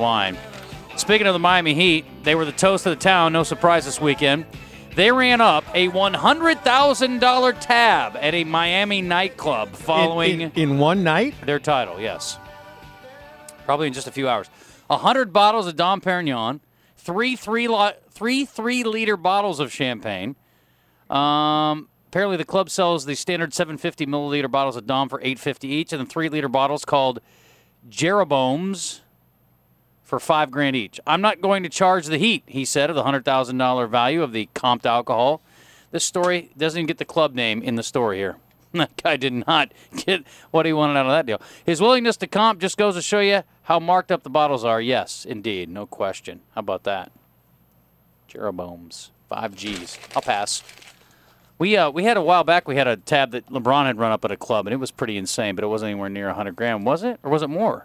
line. Speaking of the Miami Heat, they were the toast of the town. No surprise this weekend. They ran up a $100,000 tab at a Miami nightclub following in one night their title. Yes, probably in just a few hours. 100 bottles of Dom Perignon, three 3-liter bottles of champagne. Apparently, the club sells the standard 750 milliliter bottles of Dom for $8.50 each, and then 3-liter bottles called Jeroboams for $5,000 each. I'm not going to charge the Heat, he said, of the $100,000 value of the comped alcohol. This story doesn't even get the club name in the story here. That guy did not get what he wanted out of that deal. His willingness to comp just goes to show you how marked up the bottles are. Yes, indeed, no question. How about that? Jeroboams, 5 Gs. I'll pass. We had a while back, we had a tab that LeBron had run up at a club, and it was pretty insane, but it wasn't anywhere near $100,000, was it? Or was it more?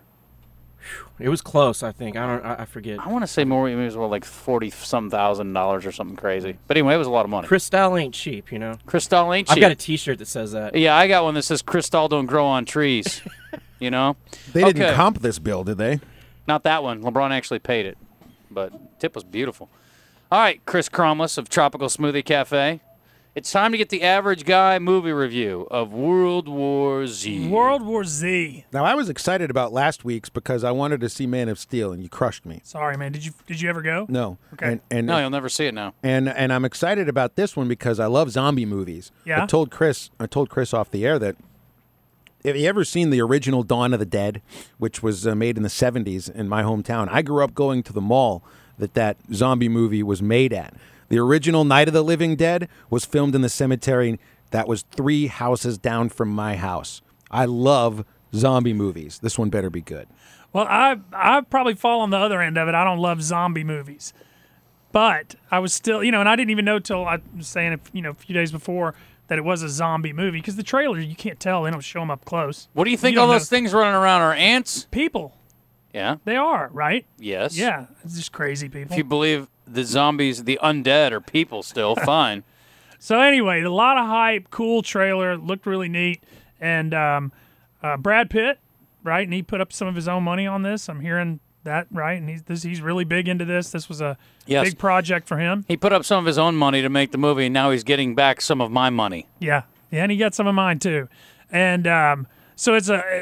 It was close, I think. I forget. I want to say more. It was like $40-some thousand or something crazy. But anyway, it was a lot of money. Cristal ain't cheap, you know. Cristal ain't cheap. I've got a T-shirt that says that. Yeah, I got one that says Cristal don't grow on trees. You know. They didn't comp this bill, did they? Not that one. LeBron actually paid it, but tip was beautiful. All right, Chris Cromless of Tropical Smoothie Cafe. It's time to get the average guy movie review of World War Z. World War Z. Now, I was excited about last week's because I wanted to see Man of Steel, and you crushed me. Sorry, man. Did you ever go? No. Okay. No, you'll never see it now. And I'm excited about this one because I love zombie movies. Yeah. I told Chris off the air that have you ever seen the original Dawn of the Dead, which was made in the 70s in my hometown? I grew up going to the mall that zombie movie was made at. The original Night of the Living Dead was filmed in the cemetery that was 3 houses down from my house. I love zombie movies. This one better be good. Well, I probably fall on the other end of it. I don't love zombie movies. But I was still, and I didn't even know till I was saying, a few days before that it was a zombie movie. Because the trailer, you can't tell. They don't show them up close. What do you think all those things running around are ants? People. Yeah. They are, right? Yes. Yeah. It's just crazy people. If you believe the zombies, the undead, are people still, fine. So anyway, a lot of hype, cool trailer, looked really neat. And Brad Pitt, right? And he put up some of his own money on this. I'm hearing that, right? And he's really big into this. This was a big project for him. He put up some of his own money to make the movie, and now he's getting back some of my money. Yeah, and he got some of mine too. And so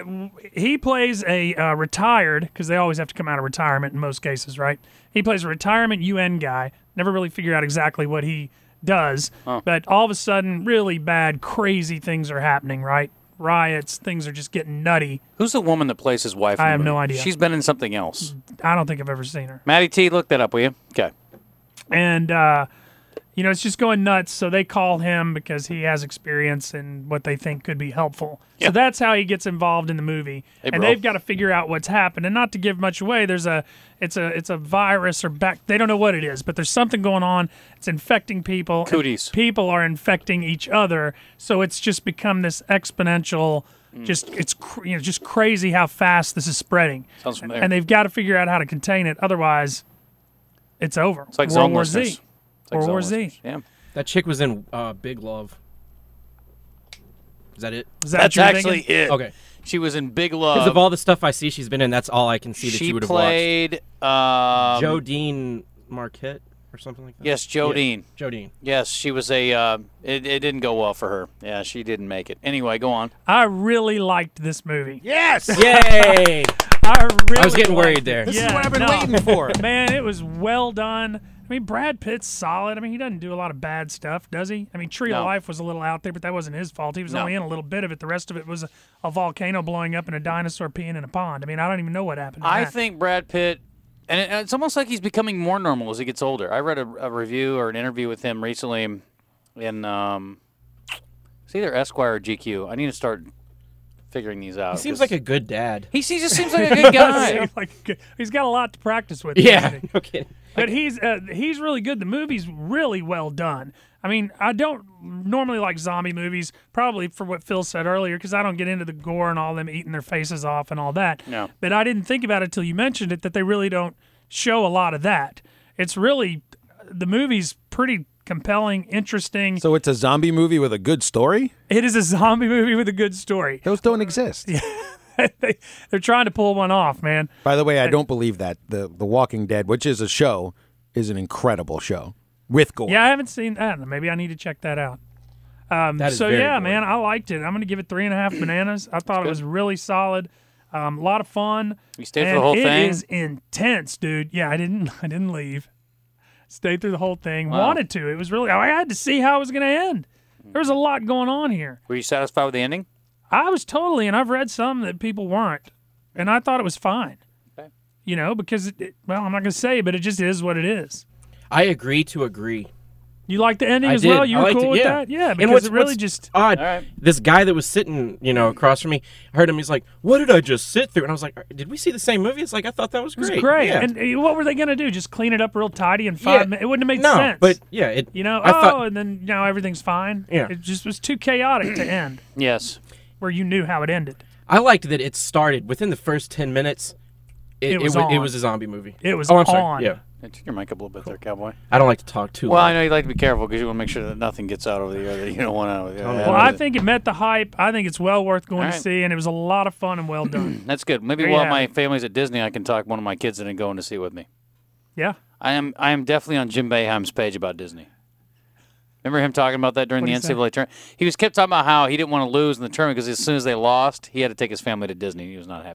he plays a retired, because they always have to come out of retirement in most cases, right? He plays a retirement UN guy. Never really figured out exactly what he does, but all of a sudden, really bad, crazy things are happening, right? Riots, things are just getting nutty. Who's the woman that plays his wife? I have no idea. She's been in something else. I don't think I've ever seen her. Maddie T, look that up, will you? Okay. And, it's just going nuts, so they call him because he has experience in what they think could be helpful. Yep. So that's how he gets involved in the movie. Hey, and they've got to figure out what's happened. And not to give much away, it's a virus or they don't know what it is, but there's something going on. It's infecting people. Cooties. People are infecting each other, so it's just become this exponential. Just crazy how fast this is spreading. Sounds familiar. And they've got to figure out how to contain it. Otherwise, it's over. It's like World War Z. World War Z. Yeah. That chick was in Big Love. Is that it? That's actually it. Okay. She was in Big Love. Because of all the stuff I see she's been in, that's all I can see that she would have watched. She played Jodine Marquette or something like that? Yes, Jodine. Yeah, Jodine. Yes, she was it didn't go well for her. Yeah, she didn't make it. Anyway, go on. I really liked this movie. Yes! Yay! I was getting worried there. This is what I've been waiting for. Man, it was well done. I mean, Brad Pitt's solid. I mean, he doesn't do a lot of bad stuff, does he? I mean, Tree of Life was a little out there, but that wasn't his fault. He was only in a little bit of it. The rest of it was a volcano blowing up and a dinosaur peeing in a pond. I mean, I don't even know what happened. I think Brad Pitt, and it's almost like he's becoming more normal as he gets older. I read a review or an interview with him recently in it's either Esquire or GQ. I need to start figuring these out. He seems like a good dad. He just seems like a good guy. He's got a lot to practice with. Yeah, no kidding. But he's really good. The movie's really well done. I mean, I don't normally like zombie movies, probably for what Phil said earlier, because I don't get into the gore and all them eating their faces off and all that. No. But I didn't think about it till you mentioned it, that they really don't show a lot of that. It's really, the movie's pretty compelling, interesting. So it's a zombie movie with a good story? It is a zombie movie with a good story. Those don't exist. They're trying to pull one off, man. By the way, I don't believe that the Walking Dead, which is a show, is an incredible show with gore. Yeah, I haven't seen that. Maybe I need to check that out. That is So very yeah, boring. man, I liked it. I'm going to give it 3.5 bananas. I thought it was really solid. A lot of fun. You stayed for And the whole thing? It is intense, dude. Yeah, I didn't leave. Stayed through the whole thing. Wow. Wanted to. It was really. I had to see how it was going to end. There was a lot going on here. Were you satisfied with the ending? I was totally, and I've read some that people weren't, and I thought it was fine. Okay. You know, because well, I'm not going to say, but it just is what it is. I agree to agree. You like the ending I as did. well? You I were liked cool it, with yeah. that? Yeah, And because it really what's just. odd. All right. This guy that was sitting, across from me, I heard him. He's like, "What did I just sit through?" And I was like, "Did we see the same movie?" It's like I thought that was It was great. great. Yeah. And what were they going to do? Just clean it up real tidy in 5 minutes? It wouldn't have made no, sense. but yeah, it. You know, I thought, and then everything's fine. Yeah. It just was too chaotic to end, Yes. where you knew how it ended. I liked that it started within the first 10 minutes. It was it on. was a zombie movie. It was Oh, I'm sorry. on. Yeah, Hey, turn your mic up a little bit there, cowboy. I don't like to talk too Well, loud. I know you like to be careful because you want to make sure that nothing gets out over the air that you don't want out of the air. me. Yeah, Well, Yeah. I think it met the hype. I think it's well worth going All to right. see, and it was a lot of fun and well done. That's good. Maybe There you while have my it. family's at Disney, I can talk one of my kids into going to see it with me. Yeah. I am definitely on Jim Boeheim's page about Disney. Remember him talking about that during What'd the he say? NCAA tournament? He was kept talking about how he didn't want to lose in the tournament because as soon as they lost, he had to take his family to Disney. He was not happy.